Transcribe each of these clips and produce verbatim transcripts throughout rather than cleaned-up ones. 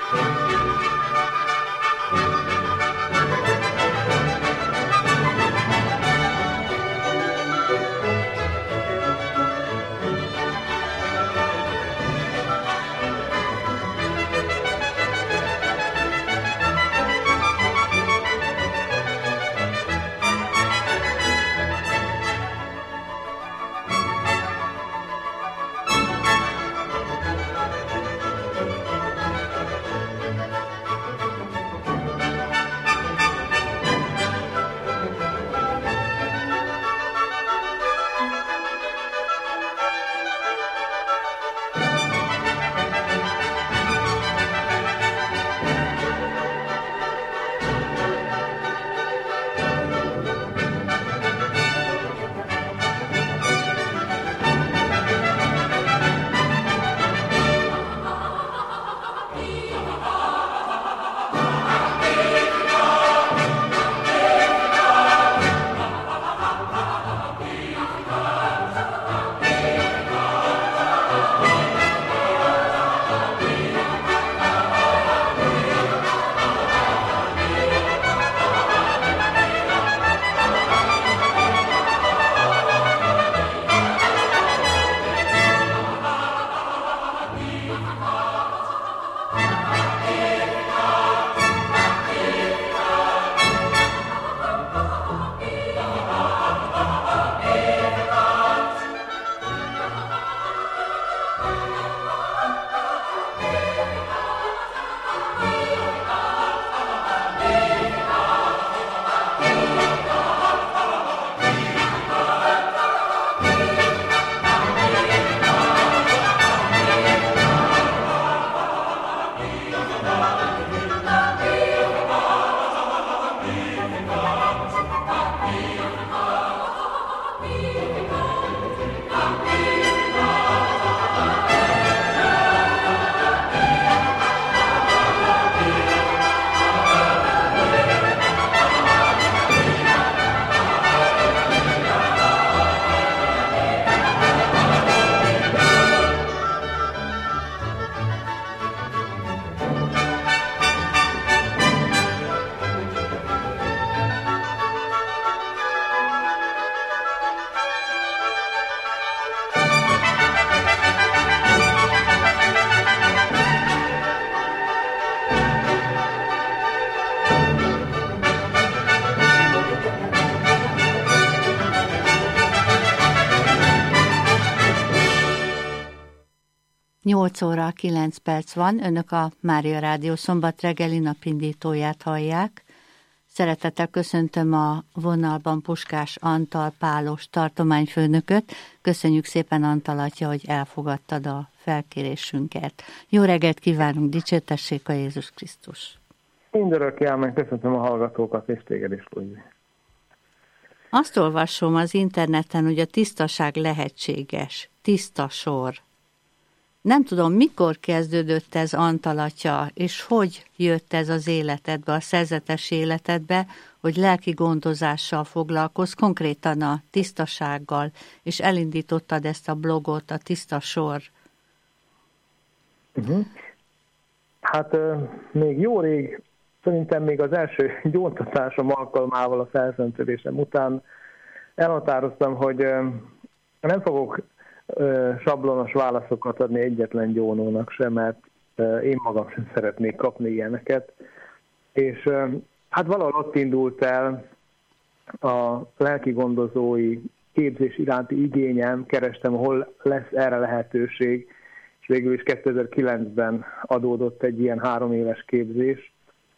nyolc óra kilenc perc van, önök a Mária Rádió szombat reggeli napindítóját hallják. Szeretettel köszöntöm a vonalban Puskás Antal Pálos tartományfőnököt. Köszönjük szépen, Antal atya, hogy elfogadtad a felkérésünket. Jó reggelt kívánunk, dicsértessék a Jézus Krisztus! Mindörökké ámen, köszöntöm a hallgatókat, és téged is, Luigi. Azt olvasom az interneten, hogy a tisztaság lehetséges, tiszta sor. Nem tudom, mikor kezdődött ez, Antal atya, és hogy jött ez az életedbe, a szerzetes életedbe, hogy lelki gondozással foglalkozz, konkrétan a tisztasággal, és elindítottad ezt a blogot, a Tiszta Sor. Uh-huh. Hát uh, még jó rég, szerintem még az első gyóntatásom alkalmával a felszentülésem után elhatároztam, hogy uh, nem fogok sablonos válaszokat adni egyetlen gyónónak sem, mert én magam sem szeretnék kapni ilyeneket. És hát valahol ott indult el a lelki gondozói képzés iránti igényem, kerestem, hol lesz erre lehetőség, és végül is kétezer-kilencben adódott egy ilyen három éves képzés.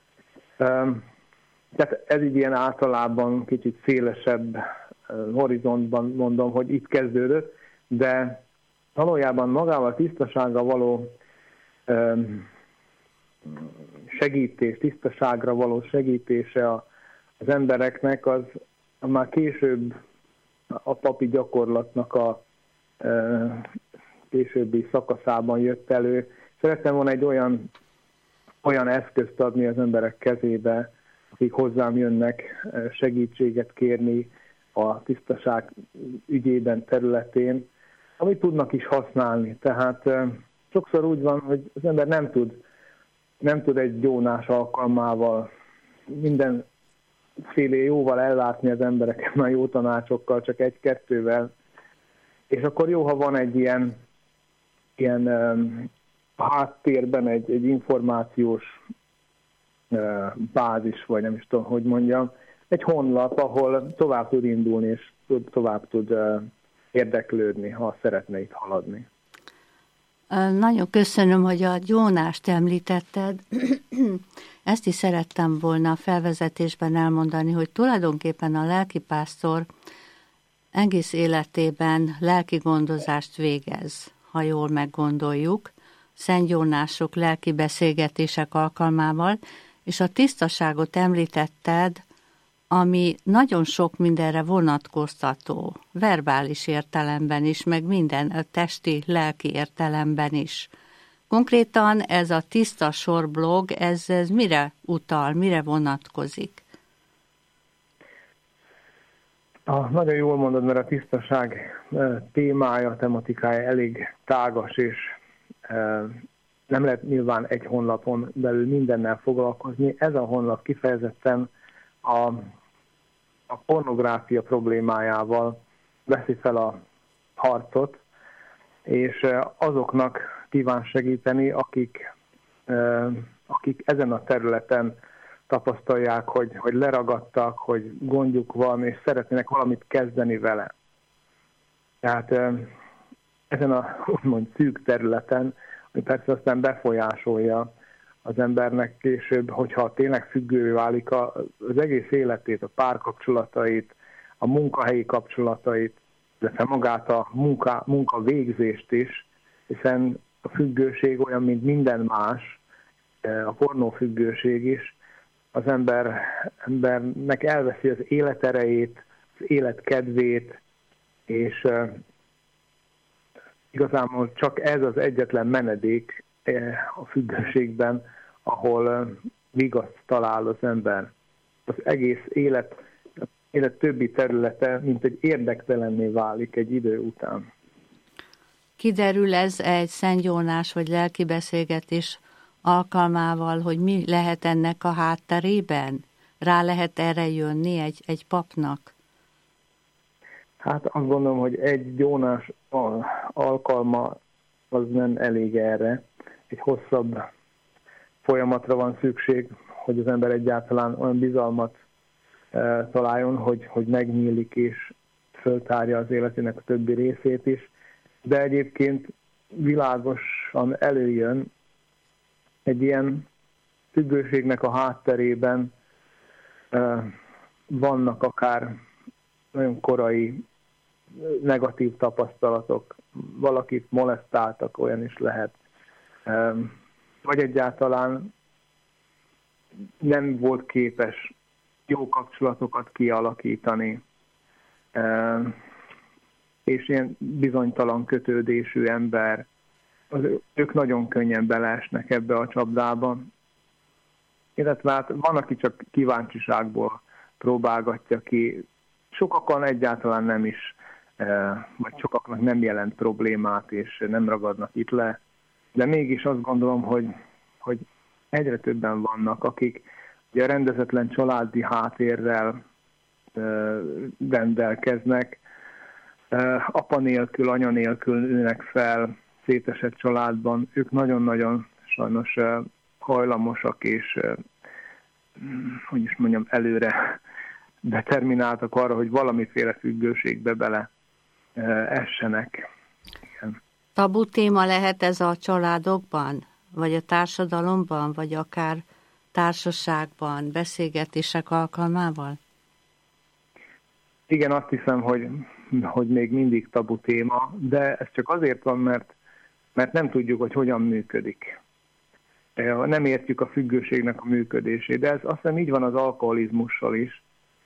Tehát ez így ilyen általában kicsit szélesebb horizontban mondom, hogy itt kezdődött, de valójában magával tisztaságra való segítés, tisztaságra való segítése az embereknek, az már később a papi gyakorlatnak a későbbi szakaszában jött elő. Szerettem volna egy olyan, olyan eszközt adni az emberek kezébe, akik hozzám jönnek segítséget kérni a tisztaság ügyében, területén, amit tudnak is használni. Tehát sokszor úgy van, hogy az ember nem tud nem tud egy gyónás alkalmával mindenféle jóval ellátni az embereket, már jó tanácsokkal, csak egy-kettővel. És akkor jó, ha van egy ilyen, ilyen um, háttérben egy, egy információs uh, bázis, vagy nem is tudom, hogy mondjam, egy honlap, ahol tovább tud indulni, és tud, tovább tud uh, érdeklődni, ha szeretne itt haladni. Nagyon köszönöm, hogy a gyónást említetted. Ezt is szerettem volna a felvezetésben elmondani, hogy tulajdonképpen a lelkipásztor egész életében lelki gondozást végez, ha jól meggondoljuk, szentgyónások, lelki beszélgetések alkalmával, és a tisztaságot említetted, ami nagyon sok mindenre vonatkoztató, verbális értelemben is, meg minden a testi, lelki értelemben is. Konkrétan ez a Tiszta Sor blog, ez, ez mire utal, mire vonatkozik? Ah, nagyon jól mondod, mert a tisztaság témája, tematikája elég tágas, és nem lehet nyilván egy honlapon belül mindennel foglalkozni. Ez a honlap kifejezetten a, a pornográfia problémájával veszi fel a harcot, és azoknak kíván segíteni, akik, akik ezen a területen tapasztalják, hogy, hogy leragadtak, hogy gondjuk van, és szeretnének valamit kezdeni vele. Tehát ezen a úgymond szűk területen, ami persze aztán befolyásolja az embernek később, hogyha tényleg függővé válik az egész életét, a párkapcsolatait, a munkahelyi kapcsolatait, de magát a munka, munka végzést is, hiszen a függőség olyan, mint minden más, a pornófüggőség is, az ember, embernek elveszi az életerejét, az életkedvét, és uh, igazából csak ez az egyetlen menedék uh, a függőségben, ahol uh, vigaszt talál az ember. Az egész élet, élet többi területe, mint egy érdektelenné válik egy idő után. Kiderül ez egy szentgyónás vagy lelki beszélgetés alkalmával, hogy mi lehet ennek a hátterében? Rá lehet erre jönni egy, egy papnak? Hát azt gondolom, hogy egy gyónás alkalma az nem elég erre. Egy hosszabb folyamatra van szükség, hogy az ember egyáltalán olyan bizalmat e, találjon, hogy, hogy megnyílik és föltárja az életének a többi részét is. De egyébként világosan előjön egy ilyen függőségnek a hátterében uh, vannak akár nagyon korai negatív tapasztalatok, valakit molesztáltak, olyan is lehet, uh, vagy egyáltalán nem volt képes jó kapcsolatokat kialakítani, uh, és ilyen bizonytalan kötődésű ember, az, ők nagyon könnyen beleesnek ebbe a csapdába. Illetve hát van, aki csak kíváncsiságból próbálgatja ki. Sokakon egyáltalán nem is, vagy sokaknak nem jelent problémát, és nem ragadnak itt le. De mégis azt gondolom, hogy, hogy egyre többen vannak, akik ugye rendezetlen családi háttérrel rendelkeznek, apa nélkül, anya nélkül nőnek fel, szétesett családban, ők nagyon-nagyon sajnos hajlamosak és, hogy is mondjam, előre determináltak arra, hogy valamiféle függőségbe bele essenek. Igen. Tabu téma lehet ez a családokban, vagy a társadalomban, vagy akár társaságban, beszélgetések alkalmával? Igen, azt hiszem, hogy, hogy még mindig tabu téma, de ez csak azért van, mert mert nem tudjuk, hogy hogyan működik. Nem értjük a függőségnek a működését, de ez azt hiszem így van az alkoholizmussal is,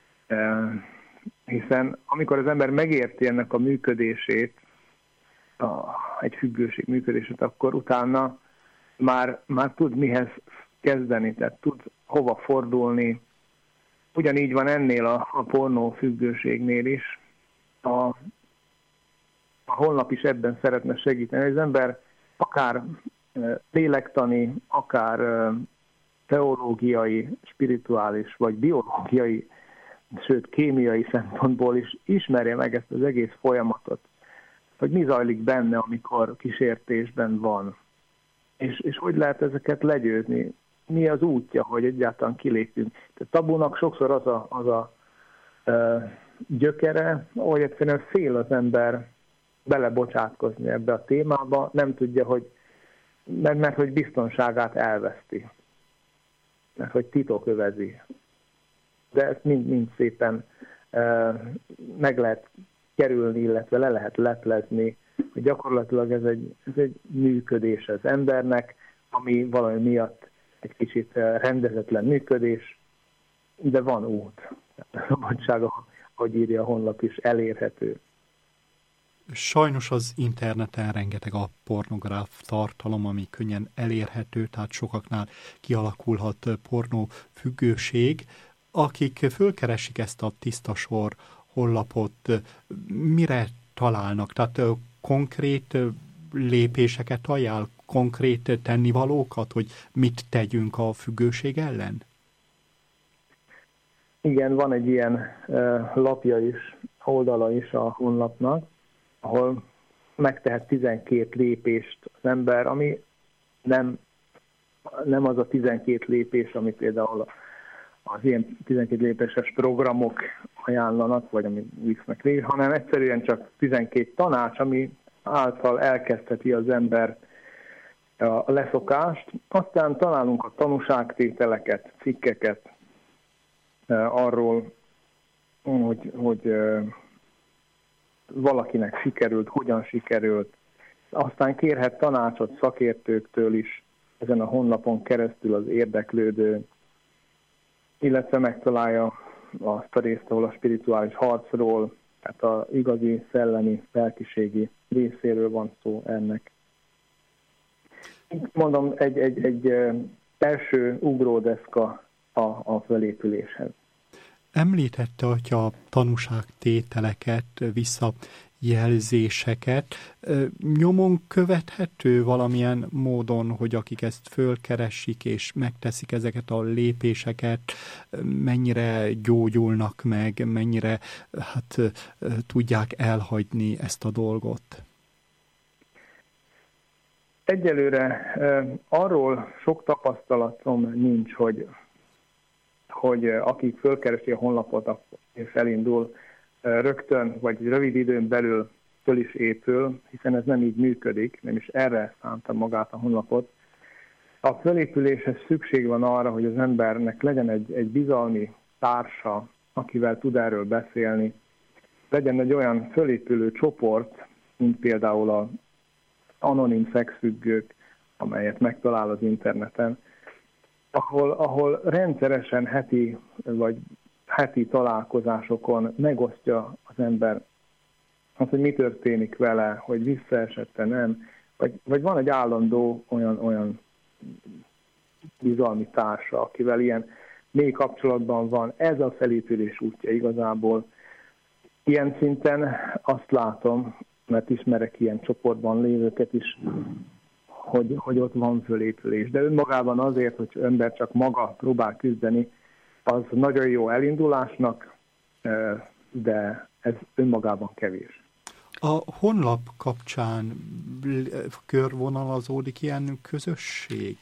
hiszen amikor az ember megérti ennek a működését, a, egy függőség működését, akkor utána már, már tud mihez kezdeni, tehát tud hova fordulni. Ugyanígy van ennél a, a pornó függőségnél is. A, A honlap is ebben szeretne segíteni. Az ember akár lélektani, akár teológiai, spirituális vagy biológiai, sőt kémiai szempontból is ismerje meg ezt az egész folyamatot, hogy mi zajlik benne, amikor kísértésben van, és, és hogy lehet ezeket legyőzni, mi az útja, hogy egyáltalán kilépjünk. Tehát tabunak sokszor az a, az a ö, gyökere, hogy egyszerűen fél az ember belebocsátkozni ebbe a témába, nem tudja, hogy mert, mert hogy biztonságát elveszti, mert hogy titokövezi. De ezt mind, mind szépen uh, meg lehet kerülni, illetve le lehet leplezni, hogy gyakorlatilag ez egy, ez egy működés az embernek, ami valami miatt egy kicsit rendezetlen működés, de van út. A szabadság, ahogy írja a honlap is, elérhető. Sajnos az interneten rengeteg a pornográf tartalom, ami könnyen elérhető, tehát sokaknál kialakulhat pornófüggőség. Akik fölkeresik ezt a Tisztasor honlapot, mire találnak? Tehát konkrét lépéseket ajánl, konkrét tennivalókat, hogy mit tegyünk a függőség ellen? Igen, van egy ilyen uh, lapja is, oldala is a honlapnak, ahol megtehet tizenkét lépést az ember, ami nem, nem az a tizenkét lépés, ami például az ilyen tizenkét lépéses programok ajánlanak, vagy ami visznek végül, hanem egyszerűen csak tizenkét tanács, ami által elkezdheti az ember a leszokást. Aztán találunk a tanúságtételeket, cikkeket arról, hogy, hogy valakinek sikerült, hogyan sikerült. Aztán kérhet tanácsot szakértőktől is ezen a honlapon keresztül az érdeklődő, illetve megtalálja azt a részt, ahol a spirituális harcról, tehát az igazi szellemi, lelkiségi részéről van szó ennek. Mondom, egy, egy, egy első ugródeszka a, a fölépüléshez. Említette, hogy a tanúságtételeket, visszajelzéseket nyomon követhető valamilyen módon, hogy akik ezt fölkeresik és megteszik ezeket a lépéseket, mennyire gyógyulnak meg, mennyire hát, tudják elhagyni ezt a dolgot? Egyelőre arról sok tapasztalatom nincs, hogy hogy akik fölkeresi a honlapot és elindul, rögtön vagy rövid időn belül föl is épül, hiszen ez nem így működik, nem is erre szánta magát a honlapot. A fölépüléshez szükség van arra, hogy az embernek legyen egy, egy bizalmi társa, akivel tud erről beszélni, legyen egy olyan fölépülő csoport, mint például az anonim szexfüggők, amelyet megtalál az interneten, ahol, ahol rendszeresen heti vagy heti találkozásokon megosztja az ember azt, hogy mi történik vele, hogy visszaesette, nem, vagy, vagy van egy állandó olyan, olyan bizalmi társa, akivel ilyen mély kapcsolatban van. Ez a felépülés útja igazából. Ilyen szinten azt látom, mert ismerek ilyen csoportban lévőket is, hogy, hogy ott van fölépülés. De önmagában azért, hogy ember csak maga próbál küzdeni, az nagyon jó elindulásnak, de ez önmagában kevés. A honlap kapcsán körvonalazódik ilyen közösség?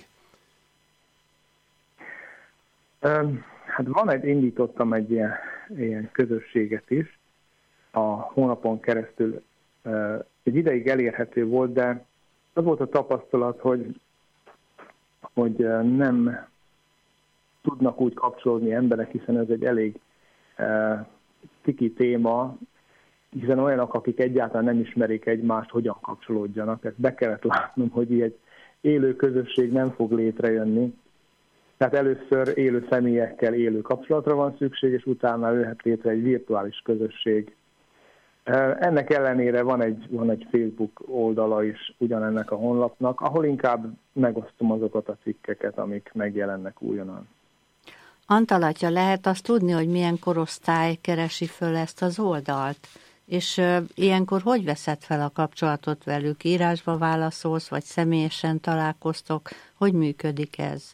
Hát van egy, indítottam egy ilyen, ilyen közösséget is, a honlapon keresztül egy ideig elérhető volt, de az volt a tapasztalat, hogy, hogy nem tudnak úgy kapcsolódni emberek, hiszen ez egy elég uh, ciki téma, hiszen olyanok, akik egyáltalán nem ismerik egymást, hogyan kapcsolódjanak. Ezt be kellett látnom, hogy egy élő közösség nem fog létrejönni. Tehát először élő személyekkel élő kapcsolatra van szükség, és utána jöhet létre egy virtuális közösség. Ennek ellenére van egy, van egy Facebook oldala is ugyanennek a honlapnak, ahol inkább megosztom azokat a cikkeket, amik megjelennek újonnan. Antal atya, lehet azt tudni, hogy milyen korosztály keresi föl ezt az oldalt? És uh, ilyenkor hogy veszed fel a kapcsolatot velük? Írásba válaszolsz, vagy személyesen találkoztok? Hogy működik ez?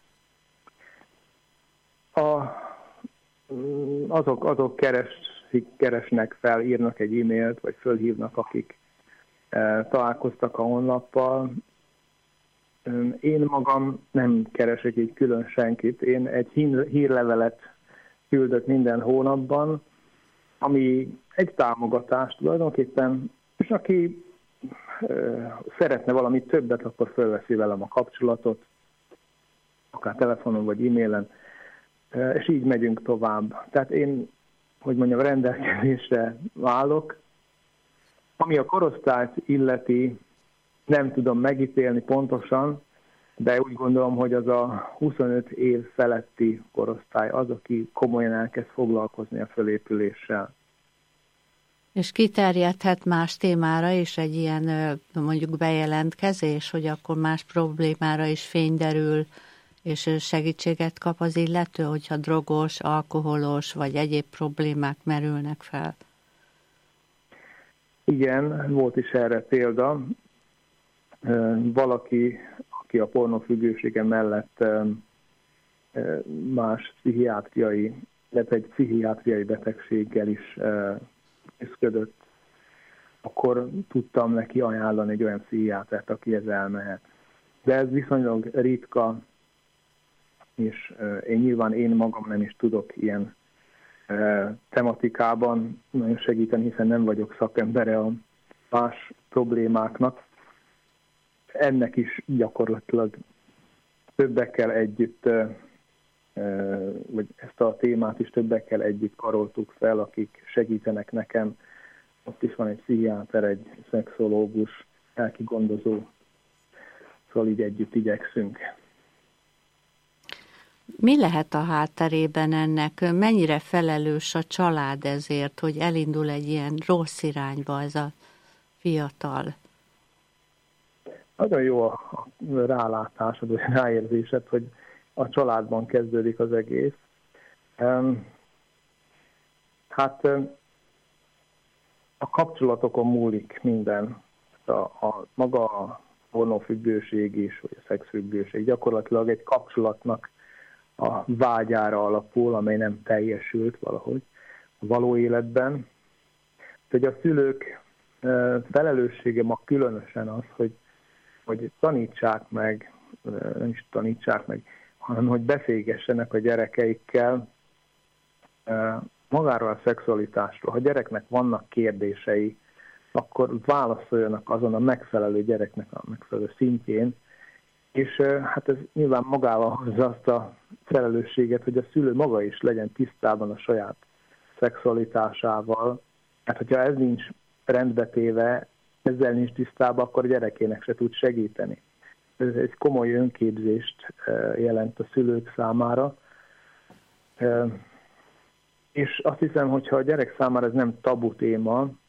A, azok, azok keres, keresnek fel, írnak egy e-mailt, vagy fölhívnak, akik e, találkoztak a honlappal. Én magam nem keresek így külön senkit. Én egy hír, hírlevelet küldök minden hónapban, ami egy támogatás tulajdonképpen, és aki e, szeretne valami többet, akkor fölveszi velem a kapcsolatot, akár telefonon vagy e-mailen, e, és így megyünk tovább. Tehát én, hogy mondjam, rendelkezésre állok. Ami a korosztályt illeti, nem tudom megítélni pontosan, de úgy gondolom, hogy az a huszonöt év feletti korosztály az, aki komolyan elkezd foglalkozni a fölépüléssel. És kiterjedhet más témára is egy ilyen mondjuk bejelentkezés, hogy akkor más problémára is fény derül, és segítséget kap az illető, hogyha drogos, alkoholos vagy egyéb problémák merülnek fel? Igen, volt is erre példa. Valaki, aki a pornófüggősége mellett más pszichiátriai, illetve egy pszichiátriai betegséggel is küzdött, akkor tudtam neki ajánlani egy olyan pszichiátert, akihez elmehet. De ez viszonylag ritka, és én nyilván én magam nem is tudok ilyen tematikában nagyon segíteni, hiszen nem vagyok szakembere a más problémáknak. Ennek is gyakorlatilag többekkel együtt, vagy ezt a témát is többekkel együtt karoltuk fel, akik segítenek nekem. Ott is van egy pszichiáter, egy szexológus, lelkigondozó, szóval így együtt igyekszünk. Mi lehet a hátterében ennek? Mennyire felelős a család ezért, hogy elindul egy ilyen rossz irányba ez a fiatal? Nagyon jó a rálátásod, vagy ráérzésed, hogy a családban kezdődik az egész. Hát a kapcsolatokon múlik minden. A, a maga a pornófüggőség is, vagy a szexfüggőség gyakorlatilag egy kapcsolatnak a vágyára alapul, amely nem teljesült valahogy a való életben. Hogy a szülők felelőssége ma különösen az, hogy, hogy tanítsák meg, nem is tanítsák meg, hanem hogy beszélgessenek a gyerekeikkel magáról a szexualitásról. Ha a gyereknek vannak kérdései, akkor válaszoljanak azon a megfelelő gyereknek a megfelelő szintjén, és hát ez nyilván magával hozza azt a felelősséget, hogy a szülő maga is legyen tisztában a saját szexualitásával. Hát, hogyha ez nincs rendbetéve, ezzel nincs tisztában, akkor a gyerekének se tud segíteni. Ez egy komoly önképzést jelent a szülők számára. És azt hiszem, hogyha a gyerek számára ez nem tabu téma,